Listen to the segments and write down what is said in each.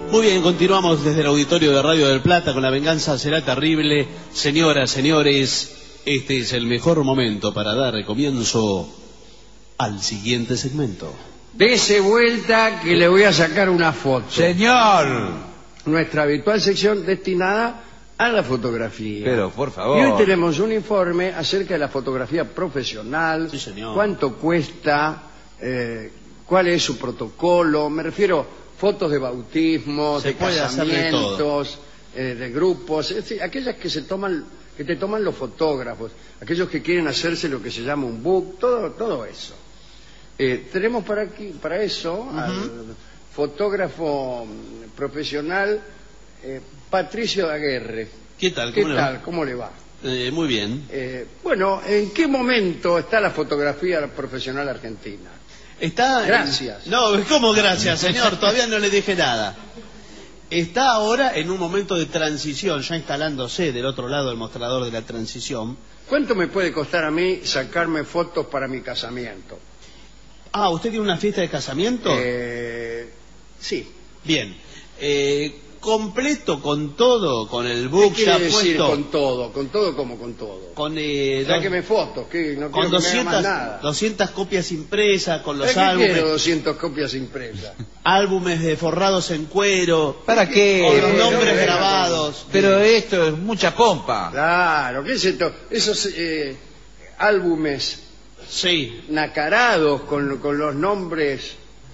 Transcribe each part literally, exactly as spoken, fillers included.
Muy bien, continuamos desde el auditorio de Radio del Plata con La venganza será terrible. Señoras, señores, este es el mejor momento para dar comienzo al siguiente segmento. Dese vuelta que le voy a sacar una foto. Señor. Nuestra habitual sección destinada a la fotografía. Pero, por favor. Y hoy tenemos un informe acerca de la fotografía profesional. Sí, señor. Cuánto cuesta, eh, cuál es su protocolo. Me refiero fotos de bautismos, Se de puede hacer de todo. casamientos, eh, de grupos, es decir, aquellas que se toman, que te toman los fotógrafos, aquellos que quieren hacerse lo que se llama un book, todo, todo eso. Eh, tenemos para aquí, para eso, uh-huh. al fotógrafo profesional eh, Patricio Daguerre. ¿Qué tal? ¿Qué ¿Cómo tal? le va? ¿Cómo le va? Eh, muy bien. Eh, bueno, ¿en qué momento está la fotografía profesional argentina? Está... Gracias. No, ¿cómo gracias, señor? Todavía no le dije nada. Está ahora en un momento de transición, ya instalándose del otro lado del mostrador de la transición. ¿Cuánto me puede costar a mí sacarme fotos para mi casamiento? Ah, ¿usted tiene una fiesta de casamiento? Eh, sí. Bien. Eh, completo con todo, con el book ¿Qué ya quiere decir puesto. con todo? ¿Con todo como con todo? Con, eh, Sáqueme fotos, que no con quiero que me haga más doscientas, nada. doscientas copias impresas, con los ¿Para qué álbumes, quiero doscientas copias impresas? álbumes de forrados en cuero, ¿Para qué? con los Eh, nombres no, grabados. Pero esto es mucha pompa. Claro, ¿qué es esto? Esos eh, álbumes Sí, nacarados con, con los nombres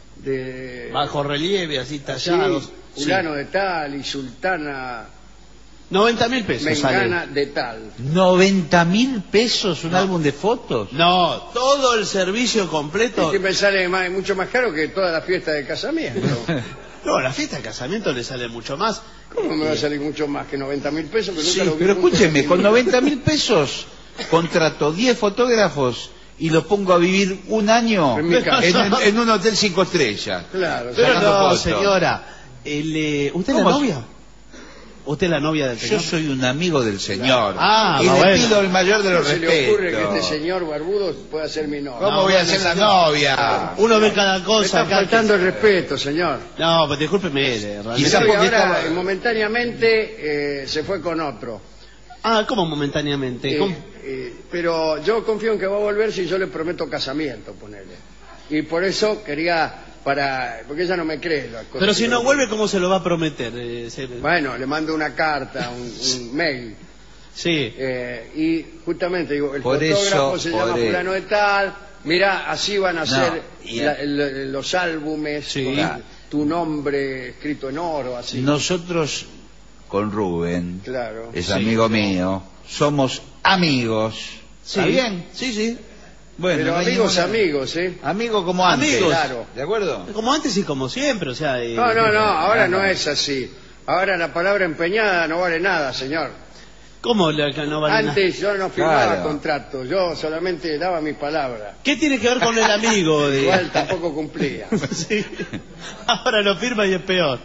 de... bajo relieve, así así, tallados. Sí. fulano de tal y sultana noventa mil pesos mengana sale. de tal. ¿noventa mil pesos un álbum de fotos? No, todo el servicio completo. Es que me sale más- mucho más caro que toda la fiesta de casamiento. No, la fiesta de casamiento le sale mucho más. ¿Cómo me va a salir mucho más que noventa mil pesos? Que nunca Sí, lo vi pero juntos escúcheme, en con mi- noventa mil pesos contrato diez fotógrafos y los pongo a vivir un año En mi casa. en, en- en un hotel cinco estrellas. Claro, Pero sacando no, fotos. señora. El, eh, ¿Usted es la ¿Cómo? novia? ¿Usted es la novia del señor? Yo soy un amigo del señor Ah, y le bueno. pido el mayor de ¿Cómo los se le ocurre que respetos. este señor barbudo pueda ser mi novio? ¿Cómo No, voy a bueno, ser la señor. novia? Uno ve cada Me cosa está acá. faltando el respeto, señor. No, pues discúlpeme. eh, realmente. Quizá Señor, y porque ahora estaba- eh, momentáneamente eh, se fue con otro. Ah, ¿cómo momentáneamente? Eh, ¿Cómo? eh, pero yo confío en que va a volver si yo le prometo casamiento, ponele. Y por eso quería, para porque ella no me cree las cosas Pero que si yo no digo. vuelve, ¿cómo se lo va a prometer? Eh, se- Bueno, le mando una carta, un, un mail. Sí. Eh, y justamente digo, el Por fotógrafo eso, se por llama e- fulano de tal, mira, así van a No, ser y- la- el- los álbumes Sí. con tu nombre escrito en oro, así. Nosotros con Rubén, Claro. es Sí. amigo mío, somos amigos. Sí. ¿Está bien? Sí, sí. Bueno, Pero no hay amigos, ninguna- amigos, ¿eh? Amigos como antes. Amigos. Claro. ¿De acuerdo? Como antes y como siempre, o sea... eh, No, no, no, ahora Ah, no no. es así. Ahora la palabra empeñada no vale nada, señor. ¿Cómo la- que no vale nada? Antes yo no firmaba Claro. contratos, yo solamente daba mi palabra. ¿Qué tiene que ver con el amigo? de- Igual tampoco cumplía. Sí. Ahora lo firma y es peor.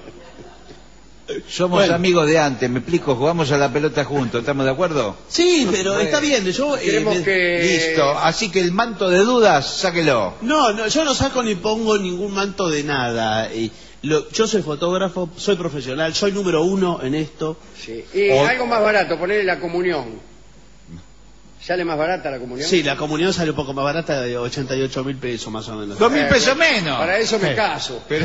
Somos Bueno. amigos de antes, me explico, jugamos a la pelota juntos, ¿estamos de acuerdo? Sí, pero Bueno. está bien. Yo, eh, Queremos me- que... Listo, así que el manto de dudas, sáquelo. No, no, yo no saco ni pongo ningún manto de nada. Y lo- yo soy fotógrafo, soy profesional, soy número uno en esto. Sí. Y O- algo más barato, ponerle la comunión. ¿Sale más barata la comunión? Sí, la comunión sale un poco más barata, de ochenta y ocho mil pesos más o menos. Dos mil Eh, pesos menos. Para eso me Sí. caso. Pero...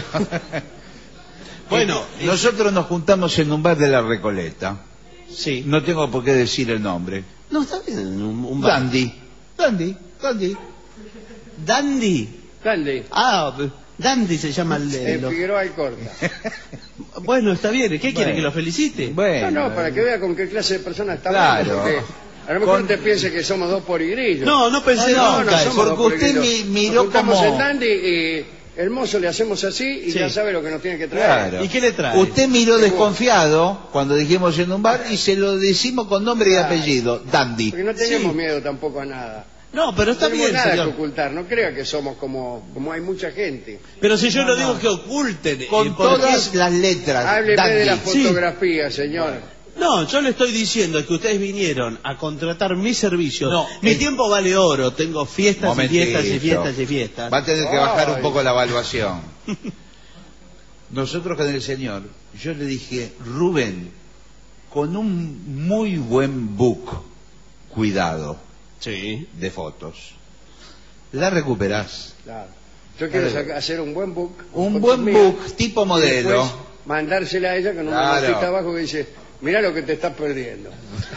Bueno, Eh, nosotros nos juntamos en un bar de la Recoleta. Sí. No tengo por qué decir el nombre. No, está bien. Un, un bar. Dandy. Dandy. Dandy. Dandy. Dandy. Ah, Dandy se llama el... En lo- Figueroa y Corta. Bueno, está bien. ¿Qué quiere, Bueno. que lo felicite? No, Bueno. no, para que vea con qué clase de persona está Claro. hablando, porque a lo mejor Con- usted piense que somos dos porigrillos. No, no pensé No, no, nunca eso. somos dos porque usted porigrillos. mi- miró Nos juntamos como- en Dandy y el mozo le hacemos así y Sí. ya sabe lo que nos tiene que traer. Claro. ¿Y qué le trae? Usted miró desconfiado cuando dijimos en un bar y se lo decimos con nombre y Claro. apellido. Dandy. Porque no tenemos Sí. miedo tampoco a nada. No, pero está No tenemos bien, nada que señor. ocultar. No crea que somos como, como hay mucha gente. Pero si yo No, no, no. digo que oculten. eh, Con porque- todas las letras. Hábleme Dandy. de la Sí. fotografía, señor. No, yo le estoy diciendo que ustedes vinieron a contratar mis servicios. No, Mi el- tiempo vale oro. Tengo fiestas y Momentito. fiestas y fiestas y fiestas. Va a tener que bajar Ay. un poco la evaluación. nosotros con el señor, yo le dije, Rubén, con un muy buen book, cuidado, Sí. de fotos, la recuperás. Claro. Yo quiero saca- hacer un buen book. Un fotos buen mías, book, tipo y modelo. después mandársela a ella con una Claro. notita abajo que dice, mirá lo que te estás perdiendo.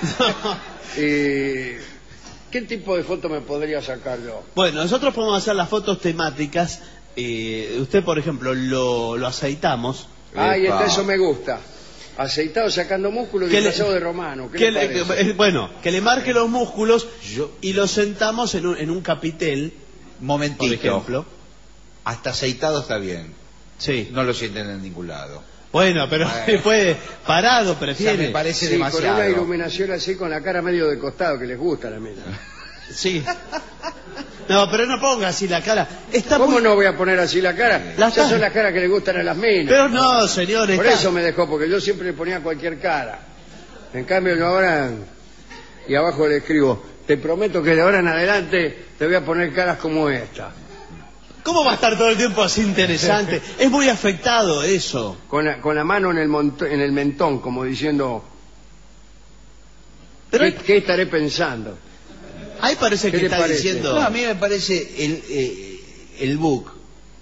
Y, ¿qué tipo de foto me podría sacar yo? Bueno, nosotros podemos hacer las fotos temáticas. Eh, usted, por ejemplo, lo, lo aceitamos. Ahí Epa. está, eso me gusta. Aceitado sacando músculos y Que le- disfrazado de romano. ¿Qué Que le le- parece? eh, bueno, que le marque los músculos Yo- y lo sentamos en un, en un capitel, Momentito. por ejemplo. Hasta aceitado está bien. Sí. No lo sienten en ningún lado. Bueno, pero Bueno. después parado O sea, prefiere. me parece Sí, con demasiado. una iluminación así con la cara medio de costado que les gusta a la mina. Sí. No, pero no ponga así la cara. Está ¿Cómo muy- no voy a poner así la cara? La Esas cara. son las caras que le gustan a las minas. Pero no, señor. Por está- eso me dejó, porque yo siempre le ponía cualquier cara. En cambio, yo ahora, y abajo le escribo, te prometo que de ahora en adelante te voy a poner caras como esta. ¿Cómo va a estar todo el tiempo así interesante? Es muy afectado eso. Con la, con la mano en el, monto- en el mentón, como diciendo, Pero ¿qué, qué estaré pensando? ahí parece ¿Qué que le está parece? diciendo. No, a mí me parece el, eh, el book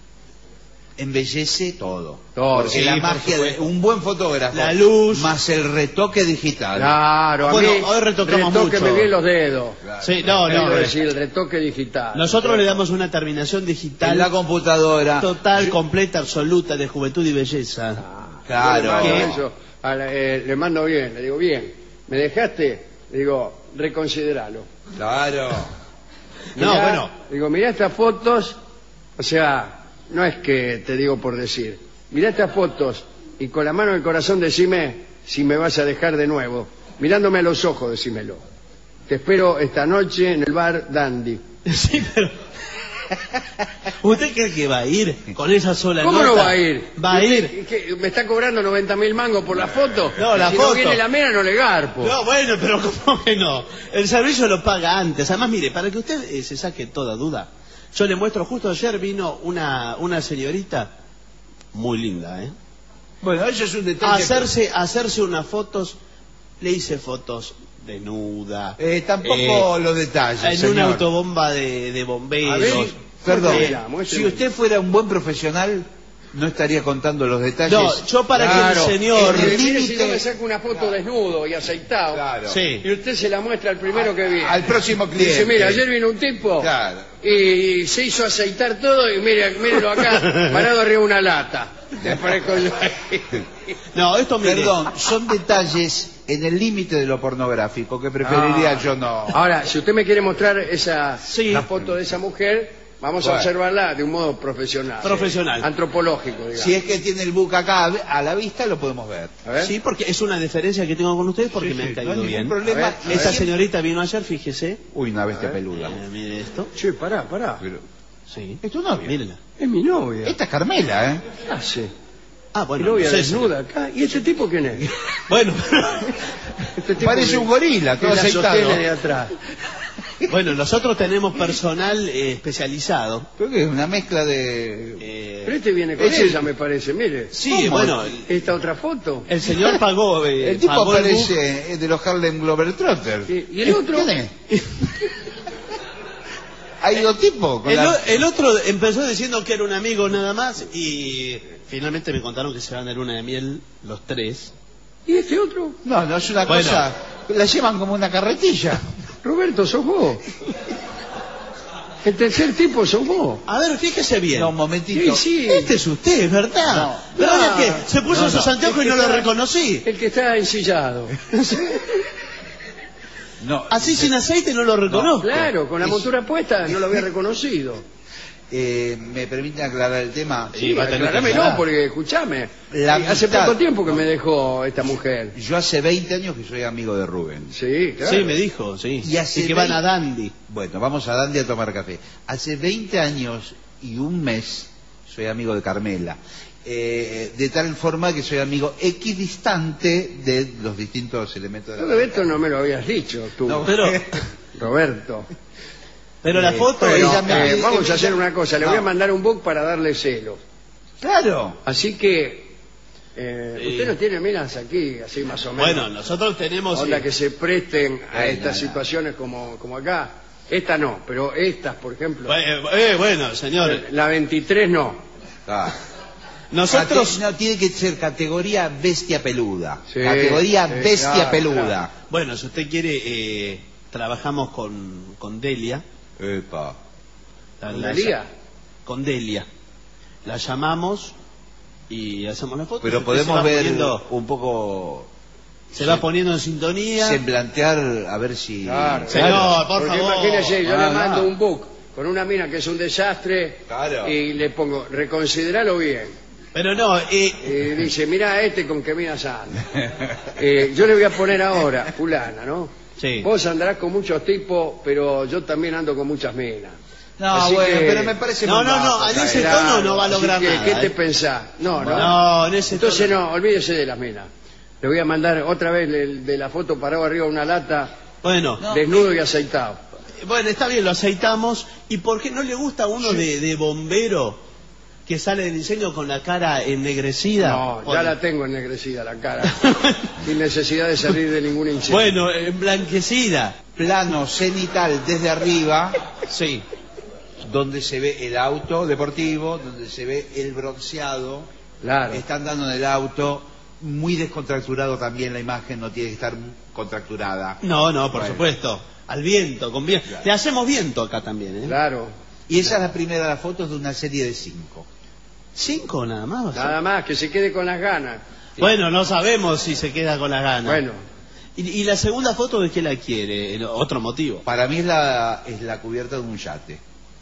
embellece todo. Todo, Porque sí, la por magia de supuesto. un buen fotógrafo, La luz. más el retoque digital. Claro, a Bueno, mí, hoy retocamos retóqueme mucho. bien los dedos. Claro. Sí, no, Quiero no. decir, el retoque digital. Nosotros le damos una terminación En digital la computadora. total, Yo- completa, absoluta, de juventud y belleza. Ah, Claro. yo le mando ¿Qué? eso a la- eh, le mando bien, le digo, bien, ¿me dejaste? Le digo, reconsideralo. Claro. No, Mirá, bueno. Digo, mirá estas fotos, o sea, no es que te digo por decir, mirá estas fotos y con la mano en el corazón decime si me vas a dejar de nuevo. Mirándome a los ojos, decímelo. Te espero esta noche en el bar Dandy. Sí, pero... ¿Usted cree que va a ir con esa sola ¿Cómo nota? no va a ir? Va a ¿Y ir. usted- qué, ¿Me está cobrando noventa mil mangos por la foto? No, la si foto. no viene la mera, no le garpo. No, bueno, pero ¿cómo que no? El servicio lo paga antes. Además, mire, para que usted eh, se saque toda duda, yo le muestro, justo ayer vino una, una señorita muy linda, ¿eh? Bueno, eso es un A detalle. hacerse, a hacerse unas fotos, le hice fotos desnuda. Eh, tampoco eh, los detalles, En señor. una autobomba de, de A bomberos. ver, Perdón, muéstremela, si muéstremela. usted fuera un buen profesional, no estaría contando los detalles. No, yo para Claro. que el señor... El Mire, mire, si límite- yo me saco una foto desnudo y aceitado, Claro. Sí. y usted se la muestra al primero que viene. Al próximo cliente. Dice, mira, ayer vino un tipo Claro. y se hizo aceitar todo y mire, mírelo acá, parado arriba de una lata. Te parezco yo ahí. No, esto mire, Perdón, son detalles en el límite de lo pornográfico que preferiría Ah. yo no. Ahora, si usted me quiere mostrar esa Sí. la foto de esa mujer, vamos Bueno. a observarla de un modo profesional. Profesional. Antropológico, digamos. Si es que tiene el book acá a la vista, lo podemos ver. A ver. Sí, porque es una deferencia que tengo con ustedes porque Sí, me sí, han no caído hay ningún bien. problema. A ver, Esta a ver. señorita vino ayer, fíjese. Uy, una bestia A ver. peluda. Eh, mire esto. Che, pará, pará. Pero- Sí. ¿Es tu novia? Mírenla. Es mi novia. Esta es Carmela, ¿eh? ¿Qué hace? Ah, Mi bueno. novia no sé, desnuda acá. ¿Y este tipo quién es? Bueno, Este tipo Parece que- un gorila, que todo la aceitado. sostiene de atrás. bueno, nosotros tenemos personal eh, especializado. Creo que es una mezcla de... eh, Pero este viene con Ese- ella, me parece, mire. sí, ¿Cómo? bueno, Esta otra foto. el señor pagó. eh, el tipo pagó el book. parece eh, de los Harlem Globetrotters. ¿Y- y el otro? ¿Quién es? Hay dos tipos. con El, la- o- el otro empezó diciendo que era un amigo nada más y finalmente me contaron que se van de luna de miel los tres. ¿Y este otro? No, no es una Bueno. cosa... La llevan como una carretilla. Roberto, sos vos. El tercer tipo sos vos. A ver, fíjese bien. No, un momentito. Sí, sí. Este es usted, es verdad. No. ¿Verdad No. que se puso No, esos no. anteojos y no El que lo está- reconocí? El que está ensillado. No, Así sin aceite no lo reconozco. Claro, con la Es- montura puesta no lo había reconocido. eh, ¿me permiten aclarar el tema? Sí, va a tener que aclarame, aclarar. no, porque escúchame. La eh, hace mitad. poco tiempo que me dejó esta mujer. Yo hace veinte años que soy amigo de Rubén. Sí, claro. Sí, me dijo, sí. Y hace que van veinte a Dandy. Bueno, vamos a Dandy a tomar café. Hace veinte años y un mes soy amigo de Carmela. Eh, de tal forma que soy amigo equidistante de los distintos elementos de la Todo esto no me lo habías dicho tú, No, Pero, Roberto. pero la Eh, foto pero ella ella me- Eh, vamos a hacer una cosa, le voy a No. mandar un book para darle celo. Claro. Así que Eh, Sí. Usted no tiene minas aquí, así más o menos. Bueno, nosotros tenemos... Onda eh, que se presten a Eh, estas no, no. situaciones como, como acá. Esta no, pero estas, por ejemplo. eh, eh, bueno, señor, La veintitrés no. Ah. nosotros... Cate- no, tiene que ser categoría bestia peluda. Sí, categoría sí, bestia claro, peluda. claro. Bueno, si usted quiere, eh, trabajamos con, con Delia. Epa. La- ¿Con la- Delia? Con Delia. La llamamos y hacemos la foto. Pero Usted se podemos va ver poniendo- un poco... se va poniendo en sintonía. Semblantear, a ver si... Claro, Señor, claro. por Porque favor. imagínese, yo Ah, le mando no. un book con una mina que es un desastre Claro. y le pongo, reconsideralo bien. Pero no, eh, Y dice, mira este con qué minas anda. Eh, yo le voy a poner ahora, fulana, ¿no? sí. Vos andarás con muchos tipos, pero yo también ando con muchas minas. No, Así bueno, que- pero me parece No, muy no, no, bajo, en ¿sabes? ese tono no va a lograr así que, nada, ¿qué ¿eh? te pensás? No, no. No, en ese Entonces tono- no, olvídese de las minas. Le voy a mandar otra vez de, de la foto parado arriba una lata, Bueno, No. desnudo y aceitado. bueno, está bien, lo aceitamos. ¿Y por qué no le gusta uno de, de bombero que sale del diseño con la cara ennegrecida? No, ya Bueno. la tengo ennegrecida la cara, sin necesidad de salir de ningún incendio. Bueno, emblanquecida. Plano cenital desde arriba, Sí. donde se ve el auto deportivo, donde se ve el bronceado. Claro. Están dando en el auto, muy descontracturado también la imagen, no tiene que estar contracturada. No, no, por Bueno. supuesto. Al viento, con viento. Le hacemos viento acá también, ¿eh? Claro. Y esa es la primera de las fotos de una serie de cinco. Cinco nada más. Nada más, que se quede con las ganas. Bueno, no sabemos si se queda con las ganas. Bueno, ¿Y, y la segunda foto de qué la quiere? El- Otro motivo. Para mí es la, es la cubierta de un yate.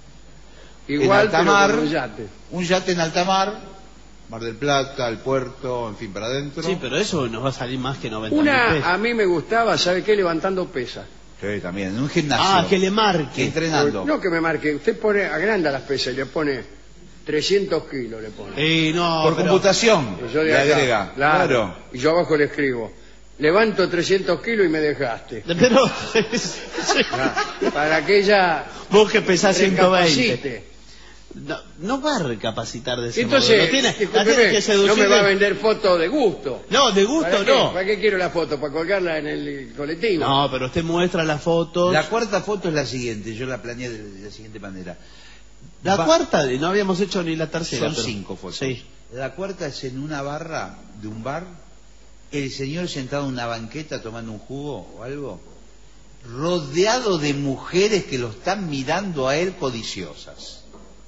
igual en pero alta mar, con un yate. un yate en alta mar, Mar del Plata, el puerto, en fin, para adentro. Sí, pero eso nos va a salir más que noventa mil Una pesos. a mí me gustaba, ¿sabe qué? Levantando pesas. Sí, también, en un gimnasio. Ah, que le marque. Entrenando. No que me marque, usted pone, agranda las pesas y le pone trescientos kilos, le pone. Eh, no, Por pero- computación, Y yo de le acá, agrega. Claro. Y yo abajo le escribo, levanto trescientos kilos y me dejaste. Pero, Ah, para que ella vos que pesás ciento veinte. recapacite. No, no va a recapacitar de ese Entonces, modo. Lo tiene, la discúlpeme, tiene que seducir. no me va a de- vender fotos de gusto. No, de gusto ¿Para qué? no. ¿Para qué quiero la foto? ¿Para colgarla en el colectivo? No, pero usted muestra las fotos. La cuarta foto es la siguiente, yo la planeé de de la siguiente manera. La Va- cuarta, no habíamos hecho ni la tercera. Son pero- cinco fotos. Sí. La cuarta es en una barra de un bar, el señor sentado en una banqueta tomando un jugo o algo, rodeado de mujeres que lo están mirando a él codiciosas.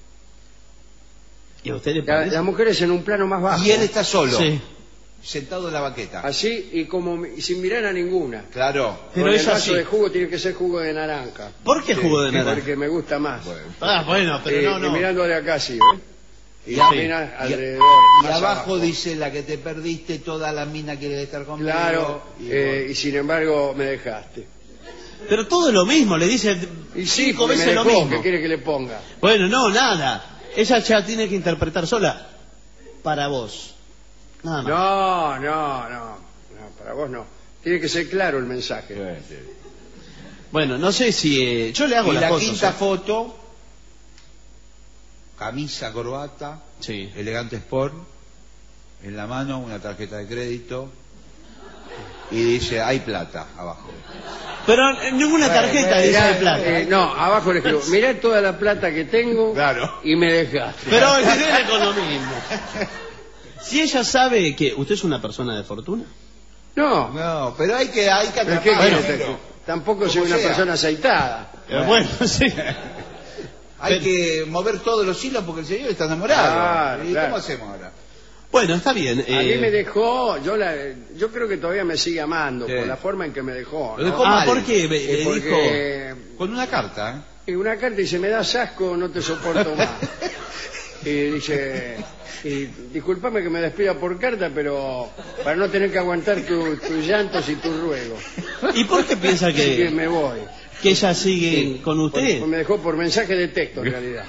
¿Y a usted le La- parece? las mujeres en un plano más bajo. Y él está solo, Sí. sentado en la banqueta. Así y como mi- sin mirar a ninguna. Claro. Pero Con el ella vaso sí. de jugo tiene que ser jugo de naranja. ¿Por qué jugo de naranja? Porque me gusta más. Ah, bueno, pero Eh, no, y no. mirando de acá sí, ¿ves? Y Y, las y- minas y- alrededor. y más abajo dice la que te perdiste, toda la mina quiere estar conmigo. Claro, y eh, bueno. y sin embargo me dejaste. Pero todo es lo mismo, le dice Y sí, cinco porque me veces lo dejó, mismo. ¿qué quiere que le ponga? Bueno, no, nada. Ella ya tiene que interpretar sola. Para vos. Nada más. No, no, no, no, para vos no. Tiene que ser claro el mensaje. Sí, sí. Bueno, no sé si... eh, yo le hago Y las la fotos, quinta ¿eh? foto, camisa, corbata, Sí. elegante sport, en la mano una tarjeta de crédito y dice hay plata abajo. Pero en ninguna tarjeta dice Mirá, de plata. eh, no, abajo le escribo, mirá toda la plata que tengo Claro. y me dejaste. Pero es con lo mismo. Si ella sabe que usted es una persona de fortuna. No, No, pero hay que hay que ¿pero qué atraparlo. quiere usted? Tampoco soy Como una sea. persona aceitada. Eh, bueno, sí. Hay que mover todos los hilos porque el señor está enamorado. Claro, ¿Y claro. cómo hacemos ahora? Bueno, está bien. A eh, mí me dejó, yo la, yo creo que todavía me sigue amando Sí. por la forma en que me dejó. Lo ¿no? dejó Ah, mal. ¿por qué? Eh, Le dijo... porque Con una carta, ¿eh? y una carta dice, me das asco, no te soporto más. Y dice, y, disculpame que me despida por carta, pero para no tener que aguantar tu- tus llantos y tus ruegos. ¿Y por qué piensa Así que que, me voy. que ella sigue con usted? Por- me dejó por mensaje de texto, en realidad.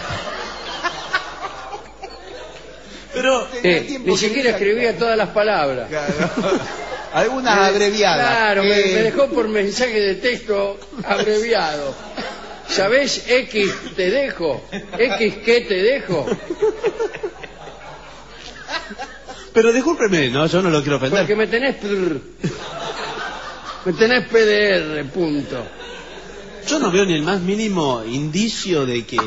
Pero... Eh, tiempo ni que siquiera mira- escribía todas las palabras. Claro. Algunas Eh, abreviadas. Claro, me, Eh, me dejó por mensaje de texto abreviado. ¿Sabés X te dejo? ¿X qué te dejo? Pero discúlpeme, no, yo no lo quiero ofender. Porque me tenés... prr. Me tenés P D R, punto. Yo no veo ni el más mínimo indicio de que...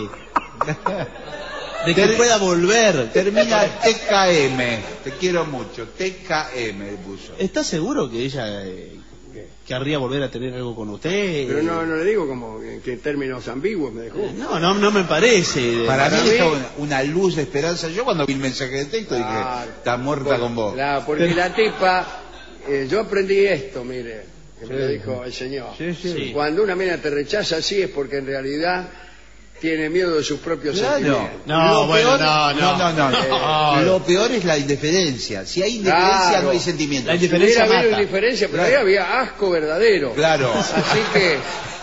de que pueda volver. Termina T K M. Te quiero mucho. T K M puso. ¿Está seguro que ella eh, querría volver a tener algo con usted? Pero no, no le digo como en que términos ambiguos me dejó. No, no, no me parece. Para, Para mí mí- es una, una luz de esperanza. Yo cuando vi el mensaje de texto dije, Claro. está muerta Por- con vos. la- porque Pero- la tipa, eh, yo aprendí esto, mire, que me lo dijo el señor. Sí, sí. Sí. Cuando una mina te rechaza así es porque en realidad tiene miedo de sus propios Claro. sentimientos. No, Lo bueno, peor- no, no. no, no, No. Eh, Lo peor es la indiferencia. Si hay indiferencia, Claro. no hay sentimiento. La Si indiferencia hubiera habido mata. indiferencia, pero Claro. ahí había asco verdadero. Claro. Así que,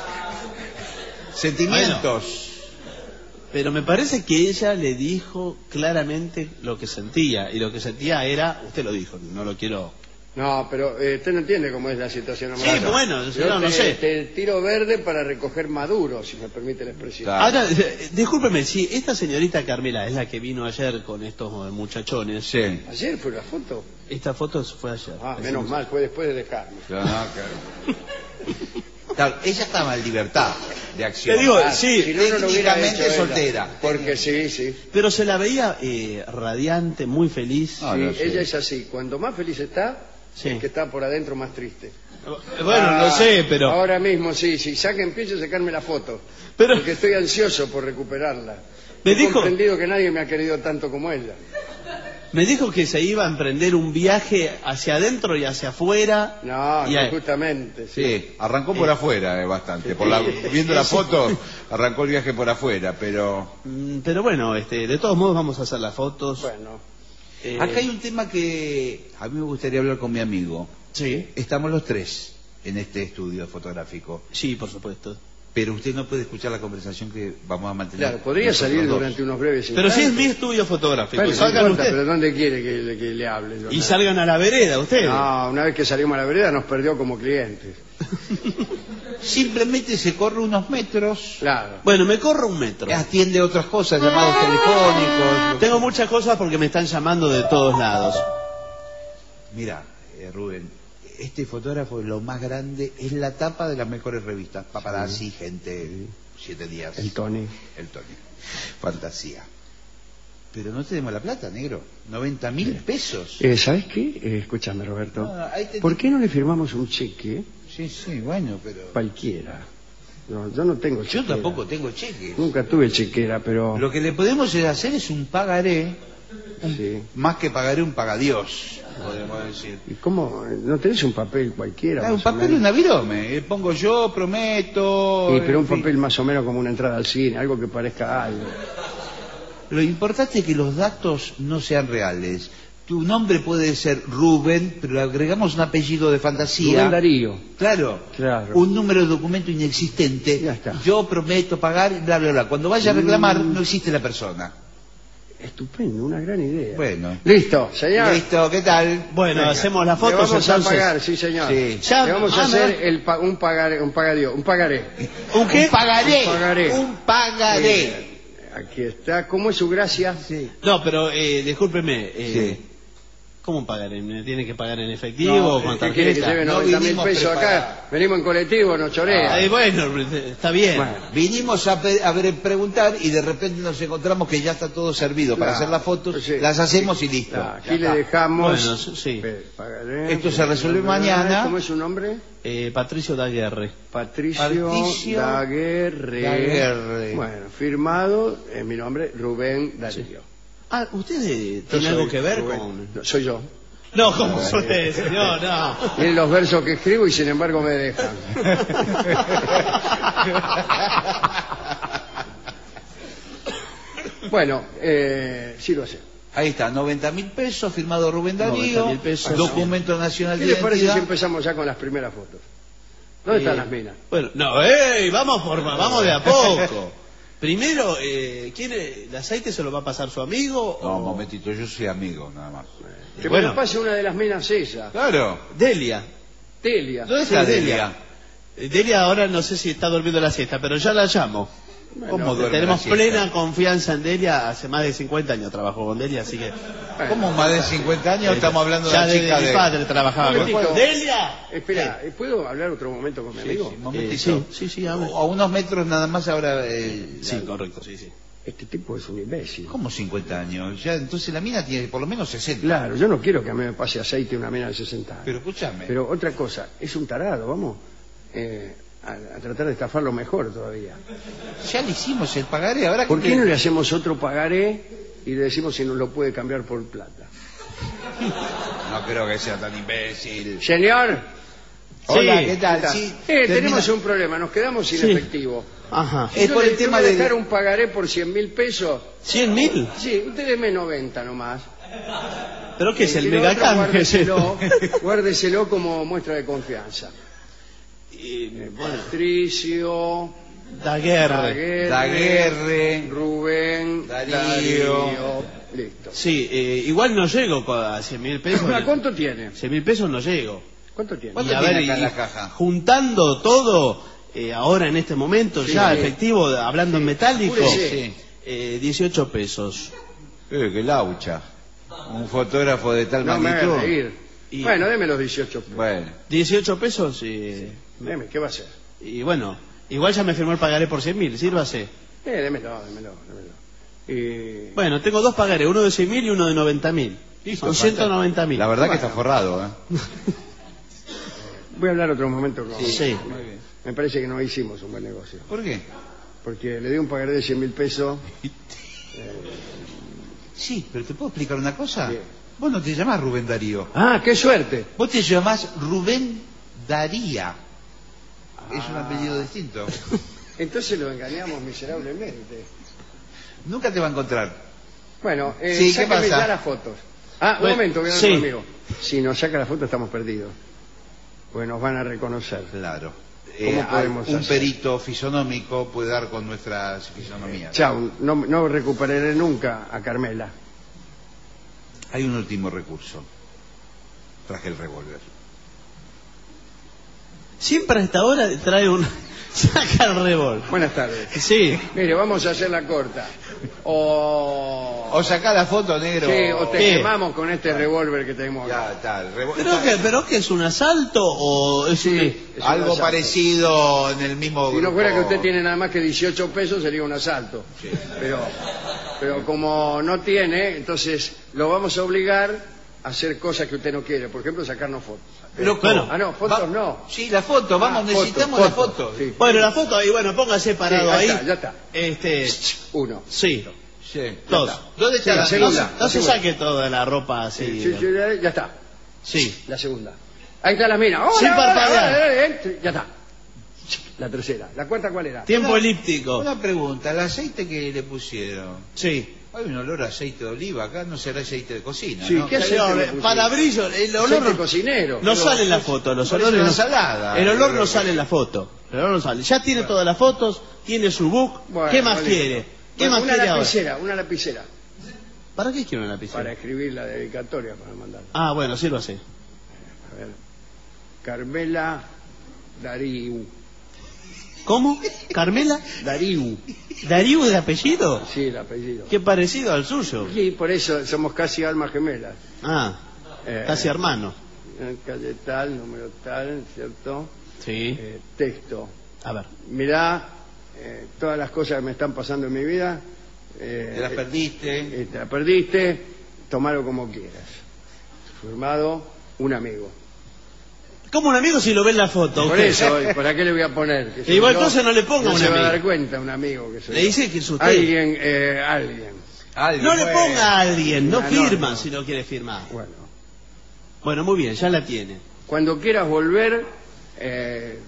Sentimientos. Pero me parece que ella le dijo claramente lo que sentía. Y lo que sentía era... Usted lo dijo, no lo quiero... no, pero eh, usted no entiende cómo es la situación. Sí, amorosa. bueno, Yo señor, no te, sé. te tiro verde para recoger maduro, si me permite la expresión. Claro. Ahora, eh, discúlpeme, si esta señorita Carmela es la que vino ayer con estos eh, muchachones... Sí. Ayer fue la foto. Esta foto fue ayer. Ah, menos mal, fue después de dejarme. Claro, claro. Claro, ella estaba en libertad de acción. Te digo, Ah, sí, si no, no lo hubiera técnicamente hecho ella. soltera. Porque sí, sí. Pero se la veía eh, radiante, muy feliz. Ah, Sí, no sé. ella es así. Cuando más feliz está, Sí. es que está por adentro más triste. Eh, Bueno, Ah, no sé, pero... Ahora mismo, sí, sí. Saquen, empiezo a sacarme la foto. Pero- Porque estoy ansioso por recuperarla. Me He dijo- comprendido que nadie me ha querido tanto como ella. Me dijo que se iba a emprender un viaje hacia adentro y hacia afuera. No, y no, a- justamente. Sí. Sí, arrancó por afuera eh, bastante. Por la, viendo la foto, arrancó el viaje por afuera, pero... Mm, Pero bueno, este, de todos modos vamos a hacer las fotos. Bueno, Eh, Acá hay un tema que a mí me gustaría hablar con mi amigo. Sí, Estamos los tres en este estudio fotográfico, sí, por supuesto. pero usted no puede escuchar la conversación que vamos a mantener. claro, podría nosotros salir dos. durante unos breves Pero instantes. si es mi estudio fotográfico, Bueno, no salgan importa, ustedes. pero ¿dónde quiere que, le- que le hable? Yo Y no- salgan a la vereda ustedes. No, una vez que salimos a la vereda nos perdió como clientes. Simplemente se corre unos metros, Claro. Bueno, me corro un metro. atiende otras cosas, llamados telefónicos. Tengo muchas cosas porque me están llamando de todos lados. Mira, eh, Rubén, este fotógrafo lo más grande es la tapa de las mejores revistas. Paparazzi, gente, siete días. El Tony. El Tony. Fantasía. Pero no tenemos la plata, negro. noventa mil pesos. Eh, ¿Sabes qué? Eh, escúchame, Roberto. No, ahí te- ¿Por qué no le firmamos un cheque Sí, sí, bueno, pero... cualquiera? No, yo no tengo Yo chequera. tampoco tengo cheques. Nunca tuve chequera, pero... Lo que le podemos hacer es un pagaré, Sí. más que pagaré, un pagadiós, podemos decir. ¿Y cómo? ¿No tenés un papel cualquiera? Ah, un más o papel y menos? una virome. eh, Pongo yo, prometo... Sí, pero un en fin. papel más o menos como una entrada al cine, algo que parezca algo. Lo importante es que los datos no sean reales. Tu nombre puede ser Rubén, pero le agregamos un apellido de fantasía. Rubén Darío. Claro. Claro. Un número de documento inexistente. Ya está. Yo prometo pagar, bla, bla, bla. Cuando vaya a reclamar, Mm. no existe la persona. Estupendo, una gran idea. Bueno. Listo, señor. Listo, ¿qué tal? Bueno, Venga. hacemos las Le fotos vamos entonces. a pagar, sí, señor. Sí. Ya- Le vamos a ah, hacer me- el pa- un pagaré, un pagadío, un pagaré. ¿Un qué? Un pagaré. Un pagaré. Un pagaré. Bien. Aquí está. ¿Cómo es su gracia? Sí. No, pero eh, discúlpeme. Eh, Sí. ¿Cómo pagaré? ¿Me tiene que pagar en efectivo No, o con ¿qué quiere que tarjeta? lleve No noventa mil vinimos pesos acá? preparados. Venimos en colectivo, nos chorea. Ah, eh, bueno, está bien. Bueno. Vinimos a, pe- a ver- preguntar y de repente nos encontramos que ya está todo servido para Claro. hacer las fotos, Sí. las hacemos y listo. Claro, aquí Ya le está. dejamos. Bueno, sí. Pe- pagaré. Esto se resuelve mañana. ¿Cómo es su nombre? Eh, Patricio Daguerre. Patricio, Patricio Daguerre. Daguerre. Bueno, firmado en mi nombre, Rubén Darío. Ah, ¿usted eh, Yo tiene soy algo que ver Rubén. con...? No, soy yo. No, ¿cómo usted, señor? No. Miren los versos que escribo y sin embargo me dejan. Bueno, eh, sí lo sé. Ahí está, noventa mil pesos, firmado Rubén Darío, noventa mil pesos. documento nacional ¿Qué de les parece si identidad. empezamos ya con las primeras fotos? ¿Dónde están Eh, las minas? Bueno, no, ey, vamos por, vamos de a poco. Primero, eh, ¿quiere, ¿el aceite se lo va a pasar su amigo? No, o- un momentito, yo soy amigo, nada más. Que me bueno. lo pase una de las minas esa. Claro. Delia. Telia. ¿Dónde está Sí, Delia? Eh, Delia ahora no sé si está durmiendo la siesta, pero ya la llamo. Bueno, ¿Cómo duerme Tenemos la siesta? plena confianza en Delia. Hace más de cincuenta años trabajó con Delia, así que... Bueno, ¿Cómo más de cincuenta años? Estamos hablando de ya la desde chica mi de... padre trabajaba Un con momentito. ¡Delia! Espera, ¿puedo hablar otro momento con mi Sí, amigo? sí, un Eh, momentito. sí, sí, sí, hable. A unos metros nada más ahora... eh, Sí, la- correcto, sí, sí. Este tipo es un imbécil. ¿Cómo cincuenta años? Ya, entonces la mina tiene por lo menos sesenta. Claro, yo no quiero que a mí me pase aceite una mina de sesenta años. Pero escúchame. Pero otra cosa, es un tarado, vamos eh, a, a tratar de estafarlo mejor todavía. Ya le hicimos el pagaré, ahora ¿Por que qué no le hacemos otro pagaré y le decimos si nos lo puede cambiar por plata? No creo que sea tan imbécil. Señor, Hola, Sí, ¿qué tal? ¿qué tal? Sí, Eh, termina- tenemos un problema, nos quedamos sin Sí. efectivo. Ajá. Es Yo por le el tema tengo que de... dejar un pagaré por cien mil pesos. ¿Cien mil? Sí, usted deme noventa nomás. ¿Pero qué es el Y lo otro, megacambio? Guárdeselo, guárdeselo como muestra de confianza. Eh, Patricio, Daguerre. Daguerre, Daguerre, Rubén, Darío. Darío. Listo. Sí, eh, igual no llego co- a cien mil pesos. ¿A cuánto tiene? cien mil pesos no llego. ¿Cuánto tiene? ¿Cuánto Y a tiene ver, acá en y la caja? juntando todo, eh, ahora en este momento, Sí, ya sí. efectivo, hablando en metálico, apúrese. Sí. eh, dieciocho pesos. Eh, qué laucha. Un fotógrafo de tal No me magnitud. haga reír. Y- Bueno, deme los dieciocho. Bueno, dieciocho pesos y, Deme, ¿qué va a hacer? y bueno, igual ya me firmó el pagaré por cien mil, sírvase. Eh, démelo, démelo, démelo. Y... Bueno, tengo dos pagarés, uno de cien mil y uno de noventa mil. Listo, Son ciento noventa mil. la verdad que Bueno. está forrado, ¿eh? Voy a hablar otro momento con Sí. Muy bien. Me parece que no hicimos un buen negocio. ¿Por qué? Porque le di un pagaré de cien mil pesos. Sí, pero ¿te puedo explicar una cosa? Sí. Vos no te llamás Rubén Darío. ¡Ah, qué suerte! Vos te llamás Rubén Daría. Es un apellido distinto. Entonces lo engañamos miserablemente. Nunca te va a encontrar. Bueno, eh, Sí, ¿qué sácame pasa? ya las fotos. Ah, un Bueno, momento, voy a sí. hablar conmigo. Si nos saca la foto estamos perdidos. Pues nos van a reconocer. Claro. ¿Cómo Eh, podemos un hacer? perito fisonómico puede dar con nuestras fisonomías. Chao, no, no recuperaré nunca a Carmela. Hay un último recurso. Traje el revólver. Siempre a esta hora trae un... saca el revólver. Buenas tardes. Sí. Mire, vamos a hacer la corta. O... O sacá la foto, negro. Sí, o te ¿Qué? quemamos con este revólver que tenemos Ya acá. está. el revólver. ¿Pero qué, pero qué es un asalto o es Sí, un... es un Algo asalto. parecido en el mismo Si no grupo. fuera que usted tiene nada más que dieciocho pesos, sería un asalto. Sí. Pero, pero como no tiene, entonces lo vamos a obligar a hacer cosas que usted no quiere. Por ejemplo, sacarnos fotos. Pero, Bueno. Ah, no, fotos Va- no. Sí, la foto, vamos, Ah, necesitamos foto, la foto, foto. sí. Bueno, la foto ahí, bueno, póngase parado Sí, ahí. ya está, ya está. Este, Uno. sí, Sí, ya dos. está. ¿Dónde está Sí, la la segunda. segunda? No se saque toda la ropa así. Sí, sí, sí, ya ya está. Sí. La segunda. Ahí está la mina. ¡Hola, Sin hola, parpadear. hola, hola, eh! Ya está. La tercera. ¿La cuarta cuál era? Tiempo Una- elíptico. Una pregunta, el aceite que le pusieron. Sí. Hay un olor a aceite de oliva, acá no será aceite de cocina, Sí, ¿no? ¿qué aceite Señor, le eh, pusieron? para brillo, el olor Aceite no, cocinero. no Pero- sale en la foto, los Parece olores una no, ensalada. el olor no Pero- sale en la foto, el olor no sale. Ya tiene todas las fotos, tiene su book, Bueno, ¿qué más vale. quiere? ¿Qué Bueno, más una quiere ahora? lapicera, una lapicera. ¿Para qué quiere una lapicera? Para escribir la dedicatoria para mandar. Ah, bueno, sí lo hace. A ver. Carmela Dariu. ¿Cómo? ¿Carmela? Dariu. ¿Darío de apellido? Sí, el apellido. Qué parecido al suyo. Sí, por eso somos casi almas gemelas. Ah, Eh, casi hermano. eh, Calle tal, número tal, ¿cierto? Sí. Eh, texto. A ver. Mirá, eh, todas las cosas que me están pasando en mi vida. eh, Te las perdiste. eh, te las perdiste, tomalo como quieras. Firmado, un amigo. ¿Cómo un amigo si lo ve en la foto? Por usted? eso, ¿y ¿para qué le voy a poner? Que Y soy igual yo, entonces no le ponga no un se va a amigo. dar cuenta un amigo que soy Le yo. dice que es usted. Alguien, eh, alguien. Alguien, No le bueno. ponga a alguien, no Ah, no, firma no. si no quiere firmar. Bueno, Bueno, muy bien, ya la tiene. cuando quieras volver, eh,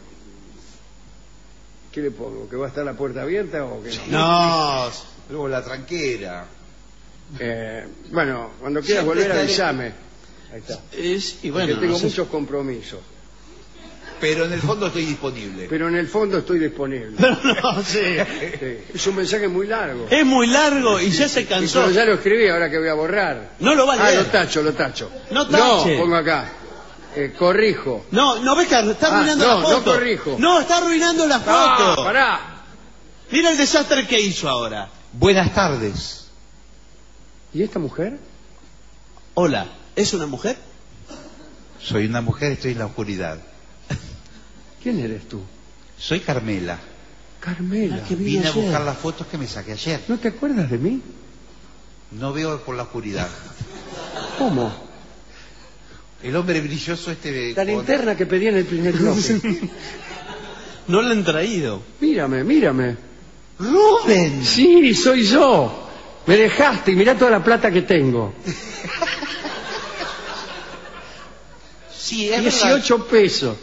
¿qué le pongo? ¿Que va a estar la puerta abierta o que no? No, Luego la tranquera. Eh, bueno, cuando quieras Siempre volver, estaré- avísame. Ahí está. eh, sí, Porque bueno, tengo no sé. muchos compromisos. Pero en el fondo estoy disponible. Pero en el fondo estoy disponible. Pero no, sí. Sí, es un mensaje muy largo. Es muy largo y ya se cansó. Pero ya lo escribí, ahora que voy a borrar. No lo va a Ah, leer. lo tacho, lo tacho. No tache. pongo acá. Eh, corrijo. No, no ves que está Ah, arruinando no, la no foto. corrijo. No, está arruinando la ¡Ah, foto. pará! Mira el desastre que hizo ahora. Buenas tardes. ¿Y esta mujer? Hola, ¿es una mujer? Soy una mujer, estoy en la oscuridad. ¿Quién eres tú? Soy Carmela. Carmela. Ah, qué bien. Vine a ayer. buscar las fotos que me saqué ayer. ¿No te acuerdas de mí? No veo por la oscuridad. ¿Cómo? El hombre brilloso este... La con- linterna que pedí en el primer bloque. No la han traído. Mírame, mírame. ¡Rubén! Sí, soy yo. Me dejaste y mirá toda la plata que tengo. Sí, es verdad. dieciocho pesos.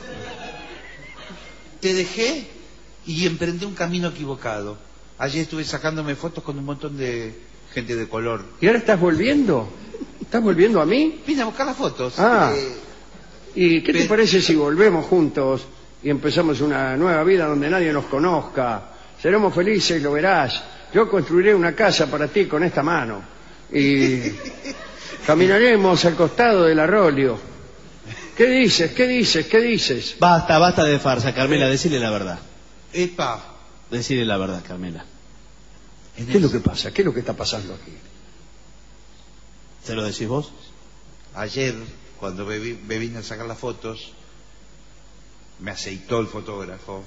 Te dejé y emprendí un camino equivocado. Ayer estuve sacándome fotos con un montón de gente de color. ¿Y ahora estás volviendo? ¿Estás volviendo a mí? Vine a buscar las fotos. Ah. Eh, ¿Y qué te Pero- parece si volvemos juntos y empezamos una nueva vida donde nadie nos conozca? Seremos felices, lo verás. Yo construiré una casa para ti con esta mano. Y caminaremos al costado del arroyo. ¿Qué dices? ¿Qué dices? ¿Qué dices? Basta, basta de farsa, Carmela, decile la verdad. Epa. Decile la verdad, Carmela. en ¿Qué es el- lo que pasa? ¿Qué es lo que está pasando aquí? ¿Se lo decís vos? Ayer, cuando me, vi- me vine a sacar las fotos, me aceitó el fotógrafo.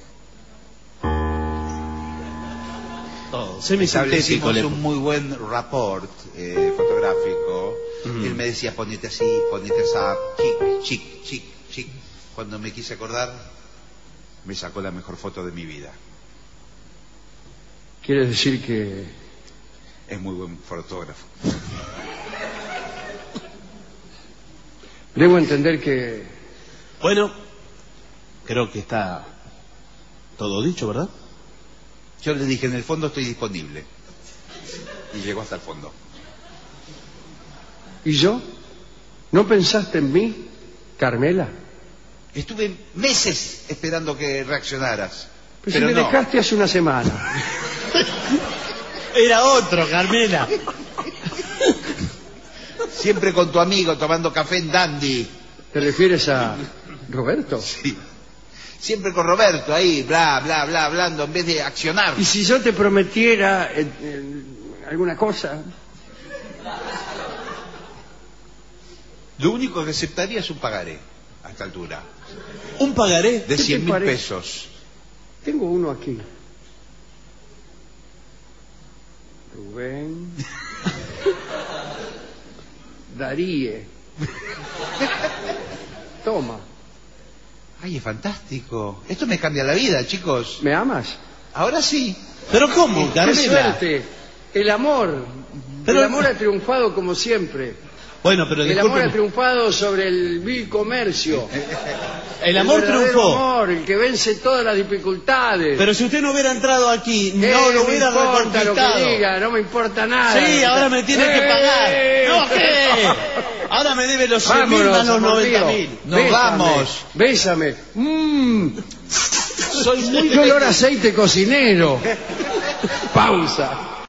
Todo. Semisintético. Establecimos le- un muy buen rapport eh, fotográfico. Ujú. Él me decía, ponete así, ponete así, chic, chic, chic, chic. Cuando me quise acordar, me sacó la mejor foto de mi vida. Quiere decir que... Es muy buen fotógrafo. Debo entender que... Bueno, creo que está todo dicho, ¿verdad? Yo le dije, en el fondo estoy disponible. Y llegó hasta el fondo. ¿Y yo? ¿No pensaste en mí, Carmela? Estuve meses esperando que reaccionaras. Pero, Pero si me no. dejaste hace una semana. Era otro, Carmela. Siempre con tu amigo tomando café en Dandy. ¿Te refieres a Roberto? Sí. Siempre con Roberto ahí, bla, bla, bla, hablando en vez de accionar. ¿Y si yo te prometiera eh, eh, alguna cosa? Lo único que aceptaría es un pagaré a esta altura. Un pagaré. De ¿Qué te cien mil parece? pesos. Tengo uno aquí. Rubén. Daríe. Toma. Ay, es fantástico. Esto me cambia la vida, chicos. ¿Me amas? Ahora sí. ¿Pero cómo, ¡Qué Carmela? suerte! El amor. Pero- El amor ha triunfado como siempre. Bueno, pero El amor ha discúlpeme. triunfado sobre el vil comercio. El amor verdadero triunfó. amor, el que vence todas las dificultades. Pero si usted no hubiera entrado aquí, ¿Qué no lo me hubiera importa lo reconquistado. que diga? No me importa nada. Sí, ahora me tiene que pagar. ¡Eh! ¿No qué? Ahora me debe los cien mil Vámonos, más los amor noventa mío. mil. Nos Bésame, vamos. Bésame. Mm, Soy muy qué olor a aceite cocinero. Pausa.